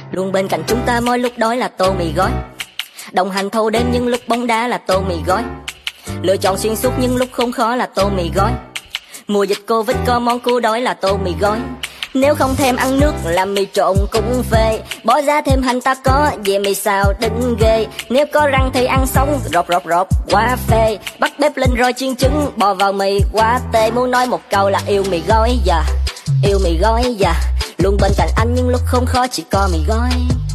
Luôn bên cạnh chúng ta mỗi lúc đói là tô mì gói, đồng hành thâu đêm những lúc bóng đá là tô mì gói, lựa chọn xuyên suốt những lúc không khó là tô mì gói. Mùa dịch Covid có món cứu đói là tô mì gói. Nếu không thèm ăn nước làm mì trộn cũng phê, bỏ ra thêm hành ta có về mì xào đỉnh ghê. Nếu có răng thì ăn sống rột quá phê, bắt bếp lên rồi chiên trứng bò vào mì quá tê. Muốn nói một câu là yêu mì gói, yêu mì gói. Luôn bên cạnh anh những lúc không khó chỉ có mì gói.